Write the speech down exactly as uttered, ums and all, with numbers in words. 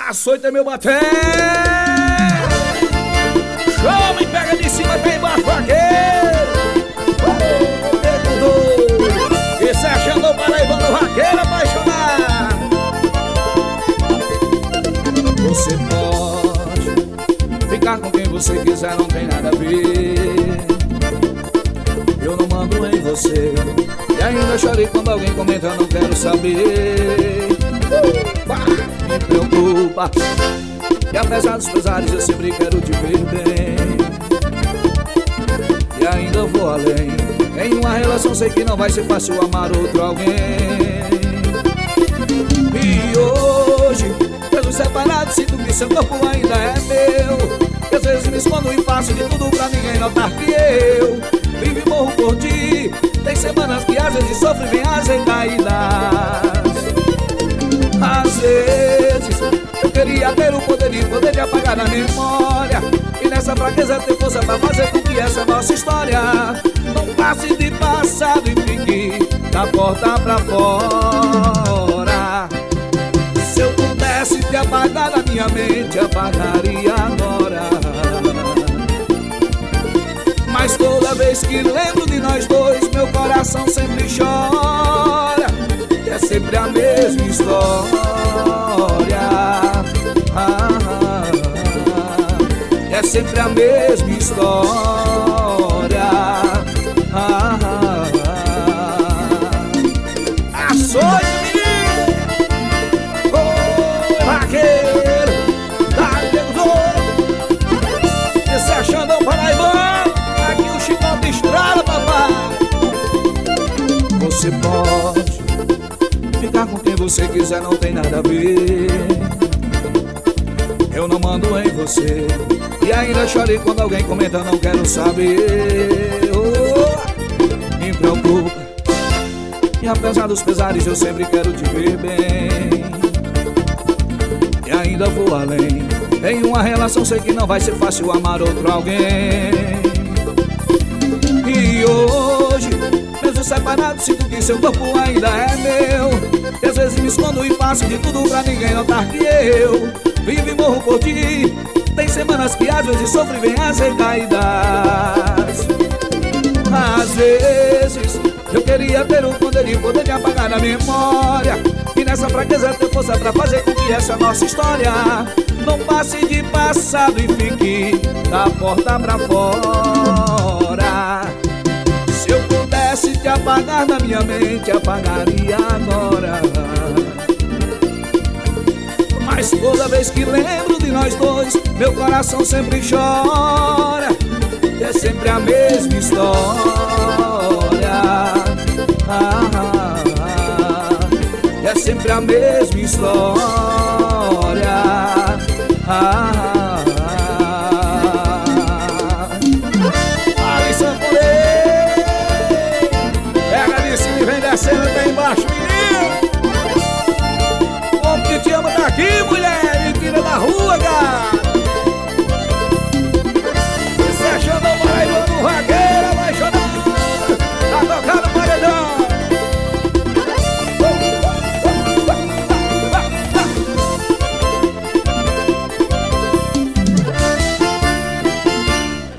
Açoita meu baté. Chama e pega de cima, tem embaixo vaqueiro. Esse é Xandão Paraibano, vaqueiro apaixonado. Você pode ficar com quem você quiser, não tem nada a ver. Eu não mando em você. E ainda chorei quando alguém comenta, eu não quero saber. Me preocupa. E apesar dos pesares eu sempre quero te ver bem. E ainda vou além. Em uma relação sei que não vai ser fácil amar outro alguém. E hoje, mesmo separado, sinto que seu corpo ainda é meu. E às vezes me escondo e faço de tudo pra ninguém notar que eu vivo e morro por ti. Tem semanas que às vezes sofro e vem as recaídas. Às vezes eu queria ter o poder de poder de apagar a memória. E nessa fraqueza ter força pra fazer com que essa nossa história não passe de passado e fique da porta pra fora. Se eu pudesse te apagar da minha mente, apagaria agora. Mas toda vez que lembro de nós dois, meu coração sempre chora. E é sempre a mesma história. Ah, ah, ah. É sempre a mesma história. Ah, ah, ah. Açoite, menino! Oi, vaqueiro! Dá-lhe o doido! Esse é Xandão Paraibano! Aqui o Chicão de estrada, papai! Você pode ficar com quem você quiser, não tem nada a ver. Eu não mando em você. E ainda chorei quando alguém comenta, não quero saber. Oh, me preocupa. E apesar dos pesares eu sempre quero te ver bem. E ainda vou além. Em uma relação sei que não vai ser fácil amar outro alguém. E hoje, mesmo separado, sinto que seu corpo ainda é meu. E às vezes me escondo e faço de tudo pra ninguém notar que eu vivo e morro por ti. Tem semanas que às vezes sofro e vem as recaídas. Às vezes eu queria ter o poder de poder de apagar a memória. E nessa fraqueza ter força pra fazer com que essa nossa história não passe de passado e fique da porta pra fora. Se eu pudesse te apagar da minha mente, apagaria agora. Mas toda vez que lembro de nós dois, meu coração sempre chora. E é sempre a mesma história. Ah, ah, ah. E é sempre a mesma história. Ah, ah, ah. Ali Sanfurei, pega de cima e vem descendo até embaixo.